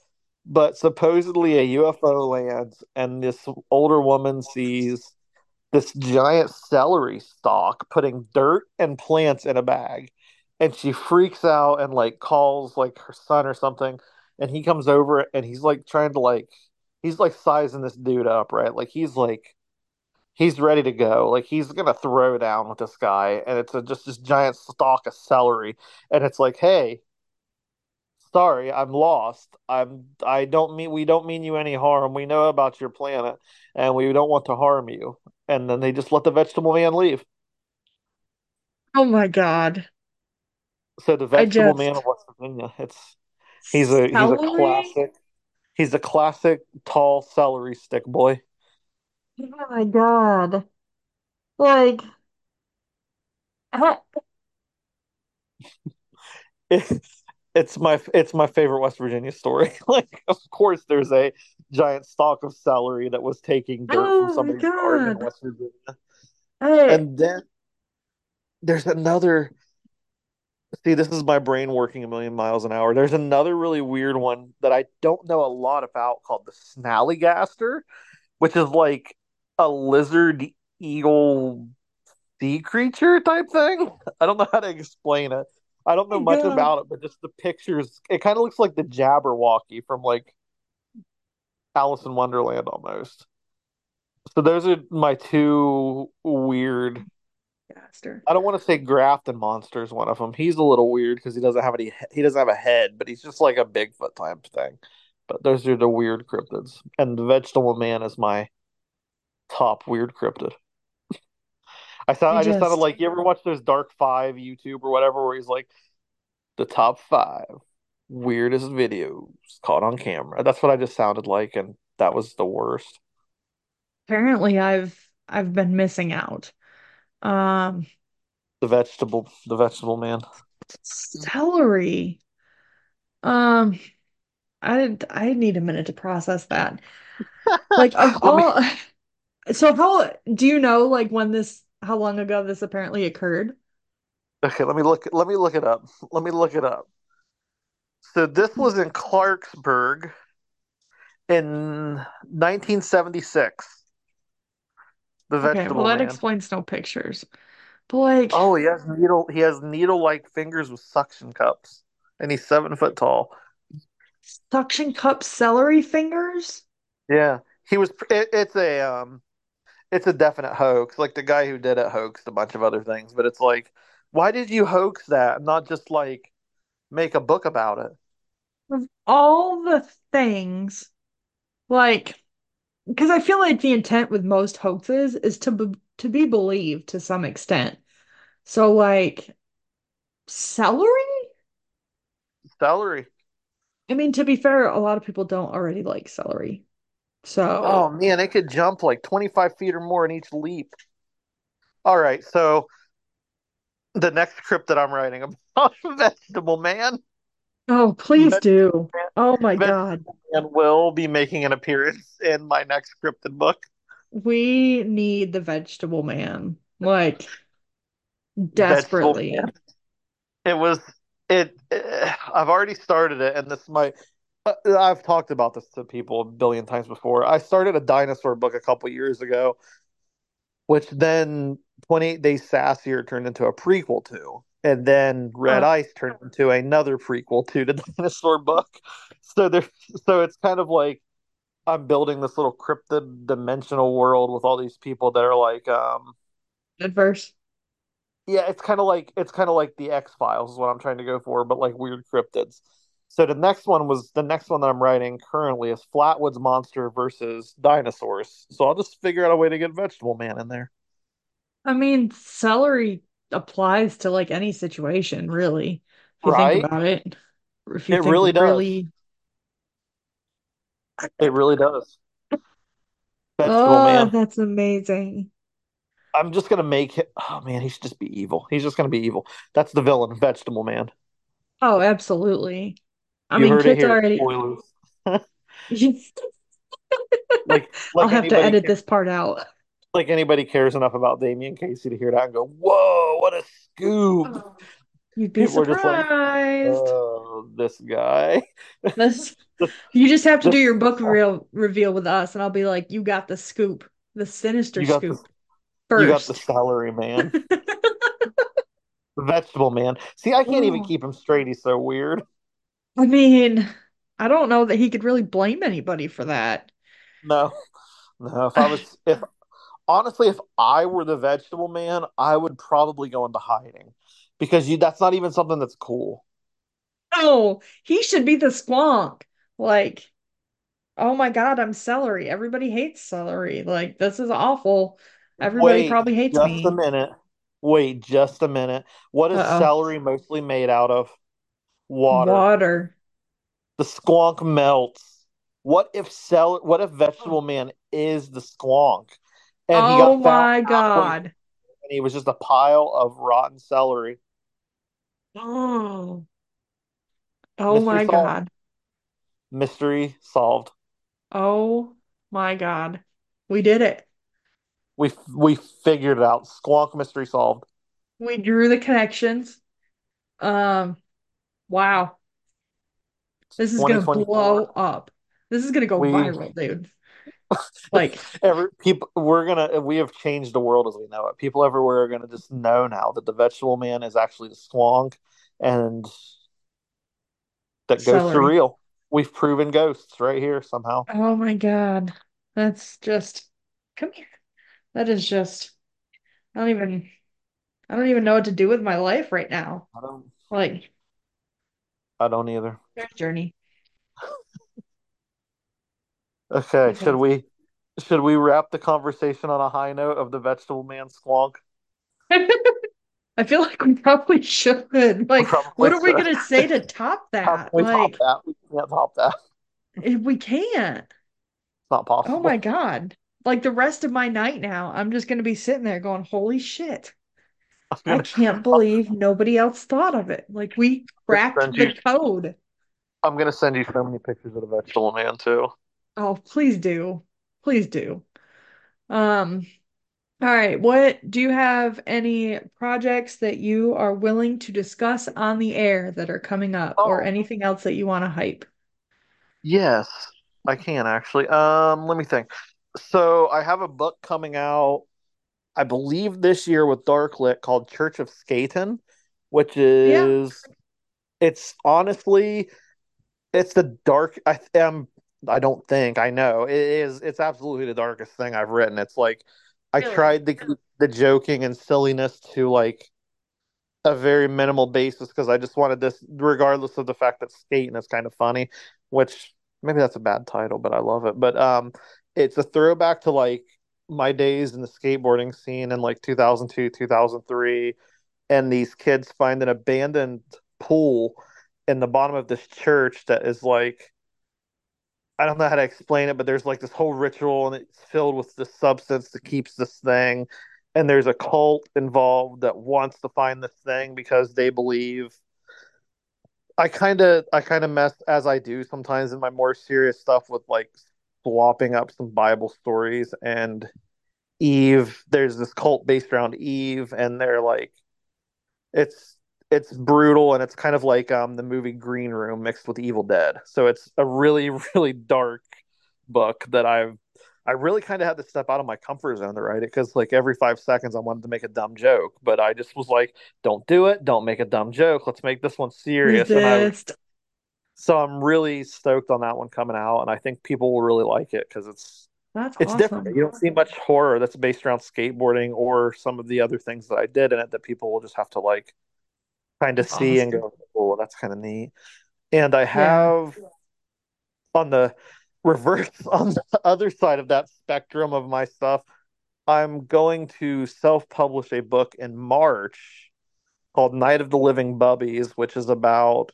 But supposedly a U F O lands, and this older woman sees this giant celery stalk putting dirt and plants in a bag. And she freaks out and like calls like her son or something. And he comes over and he's like trying to like he's like sizing this dude up, right? Like he's like he's ready to go. Like he's gonna throw down with this guy. And it's a, just this giant stalk of celery. And it's like, hey, sorry, I'm lost. I'm I don't mean we don't mean you any harm. We know about your planet and we don't want to harm you. And then they just let the vegetable man leave. Oh my God. So the I vegetable man of just West Virginia, it's he's a he's a celery? classic he's a classic tall celery stick boy. Oh my God. Like, how- It's it's my it's my favorite West Virginia story. Like of course there's a giant stalk of celery that was taking dirt from oh my somebody's garden in God. West Virginia. Hey, And then there's another. See, this is my brain working a million miles an hour. There's another really weird one that I don't know a lot about called the Snallygaster, which is like a lizard eagle sea creature type thing. I don't know how to explain it. I don't know my much God. about it, but just the pictures, it kind of looks like the Jabberwocky from like Alice in Wonderland almost. So those are my two weird. Gaster. I don't want to say Grafton Monster is one of them. He's a little weird because he doesn't have any. He doesn't have a head, but he's just like a Bigfoot type thing. But those are the weird cryptids, and the Vegetable Man is my top weird cryptid. I thought I I just sounded just, like you ever watch those Dark Five YouTube or whatever, where he's like the top five weirdest videos caught on camera. That's what I just sounded like, and that was the worst. apparently I've I've been missing out. Um, The vegetable, the Vegetable Man. celery. Um, I I need a minute to process that. Like of Let me all, so how do you know like when this how long ago this apparently occurred? okay. Let me look. Let me look it up. Let me look it up. So this was in Clarksburg in nineteen seventy-six. The Okay, well Vegetable that Man. explains no pictures. But like Oh, he has needle. He has needle-like fingers with suction cups, and he's seven foot tall. suction cup celery fingers? Yeah, he was. It, it's a um, it's a definite hoax. Like the guy who did it hoaxed a bunch of other things, but it's like, why did you hoax that? Not just like make a book about it, Of all the things, like because I feel like the intent with most hoaxes is to be, to be believed to some extent. So like celery? celery. I mean, to be fair, a lot of people don't already like celery. Oh So, man, it could jump like twenty-five feet or more in each leap. All right, so the next script that I'm writing about Vegetable Man. oh, please Vegetable do. Man, Oh my God. Vegetable Man will be making an appearance in my next scripted book. We need the vegetable man. Like Vegetable desperately. Man. It was it, it. I've already started it, and this might. uh, I've talked about this to people a billion times before. I started a dinosaur book a couple years ago, which then twenty-eight Days Sassier turned into a prequel to. And then Red Oh, Ice turned into another prequel to the dinosaur book. So there's so it's kind of like I'm building this little cryptid dimensional world with all these people that are like, um, adverse. yeah, it's kind of like it's kind of like the X Files is what I'm trying to go for, but like weird cryptids. So the next one was the next one that I'm writing currently is Flatwoods Monster versus dinosaurs. So I'll just figure out a way to get Vegetable Man in there. I mean, celery applies to like any situation, really, if you think Right? about it. Or if you It think really does. really, It really does. Vegetable oh, Man. that's amazing. I'm just gonna make it. Oh man, he should just be evil. He's just gonna be evil. That's the villain, Vegetable Man. Oh, absolutely. I You mean, heard it kids here. already. Spoilers. Like I'll like have to anybody edit this part out. like anybody cares enough about Damian Casey to hear that and go, "Whoa, what a scoop!" Oh. You'd be People are just like, surprised. "Uh, this guy. This you just have to do This your book real reveal with us, and I'll be like, you got the scoop, the sinister you got the scoop you got the first. salary man, the vegetable man. See, I can't even Oh, keep him straight. He's so weird. I mean, I don't know that he could really blame anybody for that. No, no. If I was, if honestly, if I were the vegetable man, I would probably go into hiding because you that's not even something that's cool. Oh, he should be the squonk. Like, oh my God, I'm celery. Everybody hates celery. Like, this is awful. Everybody Wait probably hates just a me. minute. Wait just a minute. What is Uh-oh. celery mostly made out of? Water. Water. The squonk melts. What if cell? What if Vegetable Man is the squonk, and he Oh got found my halfway God. and he was just a pile of rotten celery? Oh, oh Mystery my solved. God. Mystery solved. Oh my God. We did it. We we figured it out. Squonk mystery solved. We drew the connections. Um, wow. This is gonna blow twenty twenty-four. up. This is gonna go We viral, dude. Like, every people we're gonna we have changed the world as we know it. People everywhere are gonna just know now that the Vegetable Man is actually the squonk, and that ghosts are celery. real. We've proven ghosts right here somehow. Oh my God. That's just, come here. That is just, I don't even, I don't even know what to do with my life right now. I don't Like, I don't either. there's journey. Okay, That's should awesome. we should we wrap the conversation on a high note of the Vegetable Man squonk? I feel like we probably should. Like, Probably what are we should. gonna say to top How can that? we top Like, that? We can't top that. if we can't. It's not Oh my possible. God. Like the rest of my night now, I'm just gonna be sitting there going, holy shit. I'm I gonna, can't I'm believe nobody else thought of it. Like we gonna cracked send the you code. I'm gonna send you so many pictures of the Vegetable Man too. Oh, please do. Please do. Um, all right. What do you have any projects that you are willing to discuss on the air that are coming up or Oh, anything else that you want to hype? yes, I can actually. Um, let me think. So I have a book coming out, I believe this year with Darklit called Church of Skaten, which Yeah. is it's honestly it's the dark I am I don't think I know. It is it's absolutely the darkest thing I've written. It's like I Really? tried to keep the joking and silliness to like a very minimal basis because I just wanted this, regardless of the fact that skating is kind of funny, which maybe that's a bad title, but I love it. But um, it's a throwback to like my days in the skateboarding scene in like two thousand two, two thousand three, and these kids find an abandoned pool in the bottom of this church that is like I don't know how to explain it, but there's like this whole ritual and it's filled with this substance that keeps this thing. And there's a cult involved that wants to find this thing because they believe I kind of I kind of mess as I do sometimes in my more serious stuff with like slopping up some Bible stories and Eve. There's this cult based around Eve, and they're like it's it's brutal and it's kind of like um the movie Green Room mixed with Evil Dead. So it's a really really dark book that I've I really kind of had to step out of my comfort zone to write it because like every five seconds I wanted to make a dumb joke, but I just was like, don't do it, don't make a dumb joke. Let's make this one serious. And I Resist. so I'm really stoked on that one coming out, and I think people will really like it because it's That's it's different. awesome. You don't see much horror that's based around skateboarding or some of the other things that I did in it that people will just have to like kind of That's see and awesome. go, oh, that's kind of neat. And I Yeah. have on the reverse, on the other side of that spectrum of my stuff, I'm going to self publish a book in March called Night of the Living Bubbies, which is about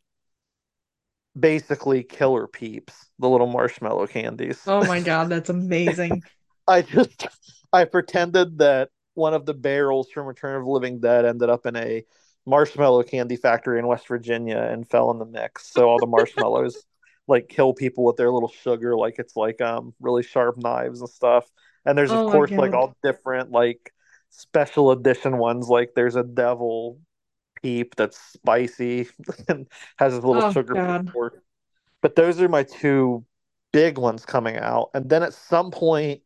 basically killer peeps, the little marshmallow candies. Oh my God, that's amazing. I just I pretended that one of the barrels from Return of the Living Dead ended up in a marshmallow candy factory in West Virginia and fell in the mix. So all the marshmallows like kill people with their little sugar, like it's like um really sharp knives and stuff. And there's of Oh my course like God. all different like special edition ones. Like there's a devil Peep that's spicy and has a little Oh sugar free God. pork. But those are my two big ones coming out. And then at some point,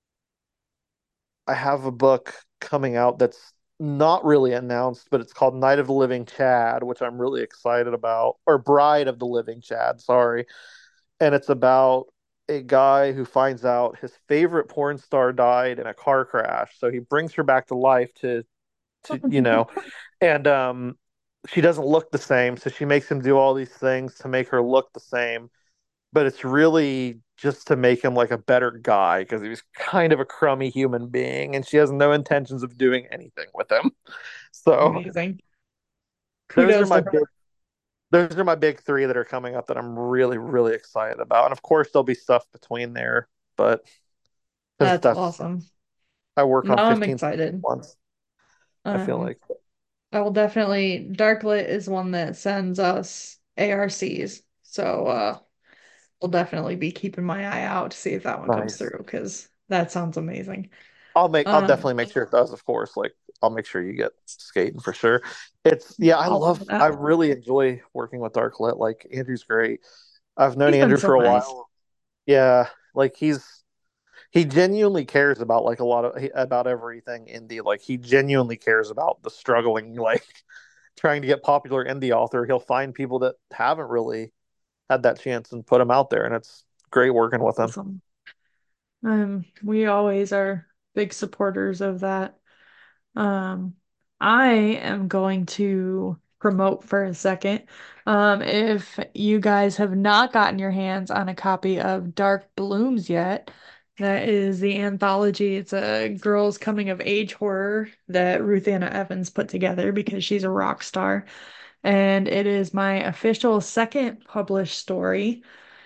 I have a book coming out that's not really announced, but it's called Night of the Living Chad, which I'm really excited about, or Bride of the Living Chad, sorry. And it's about a guy who finds out his favorite porn star died in a car crash. So he brings her back to life to to you know, and um she doesn't look the same, so she makes him do all these things to make her look the same, but it's really just to make him like a better guy because he was kind of a crummy human being and she has no intentions of doing anything with him. So Amazing. those are Kudos my to big her. those are my big three that are coming up that I'm really really excited about. And of course there'll be stuff between there, but because That's that's awesome. I work on Now I'm fifteen excited. months. I feel Um, like I will definitely Darklit is one that sends us A R Cs. So uh we'll definitely be keeping my eye out to see if that one comes nice. through because that sounds amazing. I'll make I'll Um, definitely make sure it does, of course. Like I'll make sure you get skating for sure. It's yeah, I I'll love love I that. really enjoy working with Darklit. Like Andrew's great. I've known He's been Andrew so for a nice. while. Yeah, like he's he genuinely cares about like a lot of about everything indie. Like he genuinely cares about the struggling, like trying to get popular indie author. He'll find people that haven't really had that chance and put them out there, and it's great working with him. Awesome. Um, we always are big supporters of that. Um, I am going to promote for a second. Um, if you guys have not gotten your hands on a copy of Dark Blooms yet, that is the anthology. It's a girls coming of age horror that Ruth Anna Evans put together because she's a rock star. And it is my official second published story.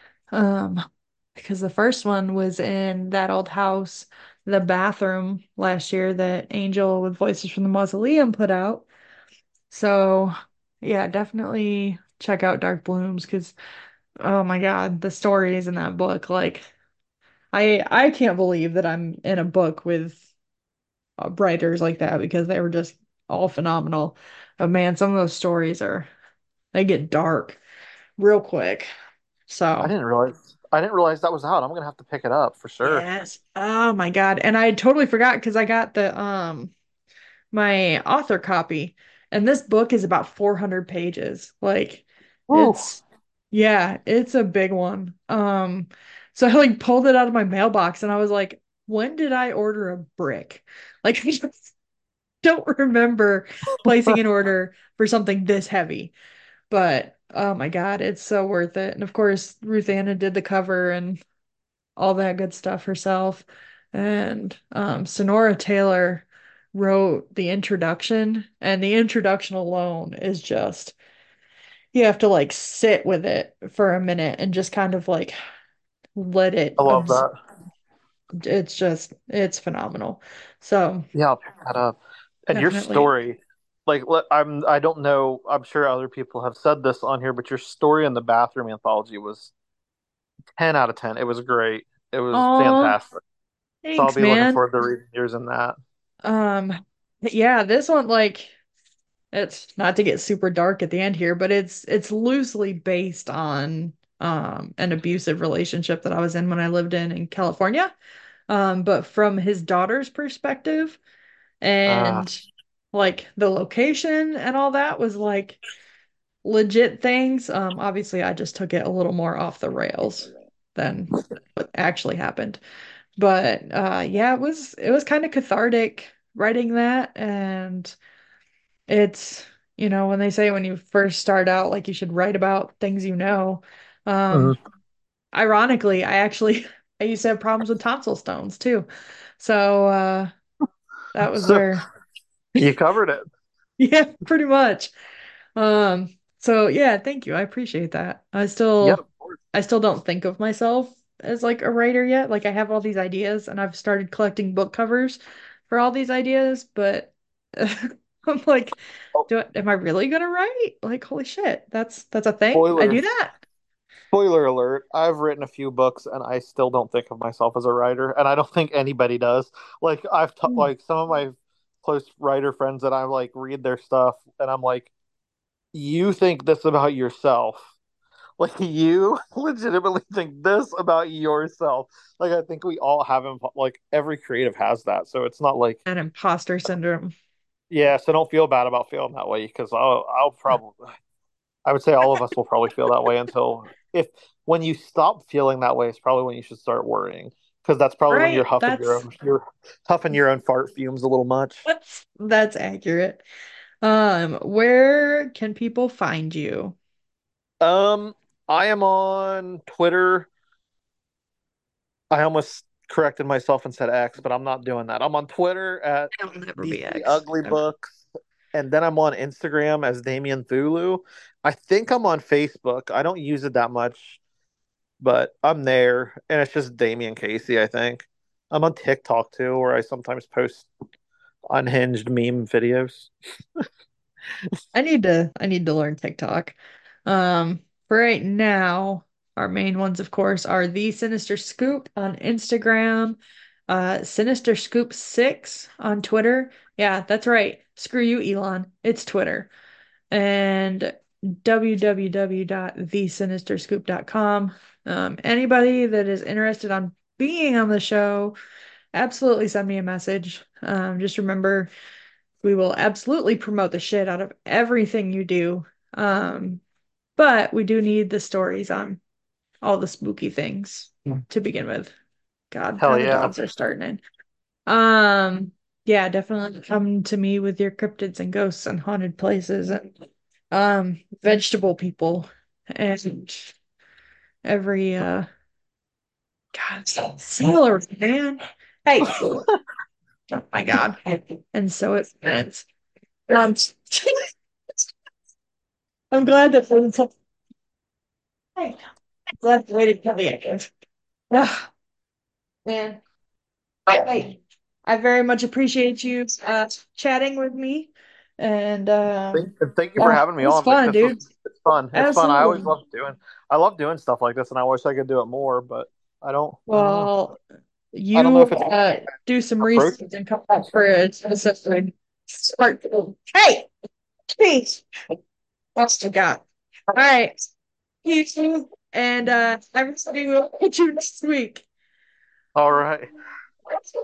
Um, because the first one was in that old house, the bathroom last year that Angel with Voices from the Mausoleum put out. So, yeah, definitely check out Dark Blooms because oh my God, the stories in that book, like I I can't believe that I'm in a book with uh, writers like that because they were just all phenomenal. But man, some of those stories are they get dark real quick. I So. didn't realize I didn't realize that was out. I'm gonna have to pick it up for sure. Yes. Oh my God. And I totally forgot because I got the um my author copy and this book is about four hundred pages. Like Woo. it's yeah, it's a big one. Um so I like pulled it out of my mailbox and I was like, when did I order a brick? Like I just don't remember placing an order for something this heavy. But oh my God, it's so worth it. And of course, Ruth Anna did the cover and all that good stuff herself. And um, Sonora Taylor wrote the introduction, and the introduction alone is just, you have to like sit with it for a minute and just kind of like let it, I love abs- that. it's just, it's phenomenal. So Yeah, I'll pick that up. And your definitely. story, like let- I'm I don't know, I'm sure other people have said this on here, but your story in the bathroom anthology was ten out of ten. It was great. It was Oh, fantastic. So I'll thanks, be looking man. forward to reading yours in that. Um, yeah, this one, like, it's not to get super dark at the end here, but it's it's loosely based on um an abusive relationship that I was in when I lived in in California. Um, but from his daughter's perspective Uh, and like the location and all that was like legit things. Um, obviously I just took it a little more off the rails than what actually happened. But uh yeah, it was it was kind of cathartic writing that and it's, you know, when they say when you first start out, like you should write about things you know. Um, mhm. ironically, I actually I used to have problems with tonsil stones too. So uh that was So where you covered it. yeah, pretty much. Um, so yeah, thank you. I appreciate that. I Yeah, still of course. I still don't think of myself as like a writer yet. Like I have all these ideas and I've started collecting book covers for all these ideas, but I'm like, Oh, do I, am I really gonna write? Like, holy shit, that's that's a thing. I spoiler. do that. Spoiler alert. I've written a few books and I still don't think of myself as a writer, and I don't think anybody does. Like I've t Hmm. like some of my close writer friends that I like read their stuff, and I'm like, you think this about yourself. Like you legitimately think this about yourself. Like I think we all have imp- like every creative has that. So it's not like That imposter syndrome. yeah, so don't feel bad about feeling that way because I'll I'll probably I would say all of us will probably feel that way until if when you stop feeling that way, it's probably when you should start worrying because that's probably when you're Right. huffing your That's own you're huffing your own fart fumes a little much. that's that's accurate. Um, where can people find you? Um, I am on Twitter. I almost corrected myself and said X, but I'm not doing that. I'm on Twitter at It'll never be D C X. Ugly Books, and then I'm on Instagram as Damien Thulu. I think I'm on Facebook. I don't use it that much, but I'm there, and it's just Damien Casey, I think. I'm on TikTok too, where I sometimes post unhinged meme videos. I need to I need to learn TikTok. Um, for right now, our main ones, of course, are the Sinister Scoop on Instagram, uh, Sinister Scoop six on Twitter. Yeah, that's right. Screw you, Elon. It's Twitter. And w w w dot the sinister scoop dot com. Um, anybody that is interested on being on the show, absolutely send me a message. Um, just remember, we will absolutely promote the shit out of everything you do. Um, but we do need the stories on all the spooky things to begin with. God, Hell now the yeah. dogs are starting in. Um, yeah, definitely come to me with your cryptids and ghosts and haunted places and um vegetable people and every uh God, sailor man. Hey, oh my God. And so it ends. Um, I'm glad that hey, I'm glad the lady tell me I can. Ah, man. Hey, I very much appreciate you uh chatting with me and Thank, um thank you for uh, having it me was on. Like fun, this was dude. it's fun. It's fun. I always Absolutely. love doing I love doing stuff like this and I wish I could do it more, but I don't I don't know. Well, I don't know you if it's uh do some approach. research and come back for a specific smart. Hey, please. That's the guy. All right. You too. And uh, everybody will catch you next week. All right.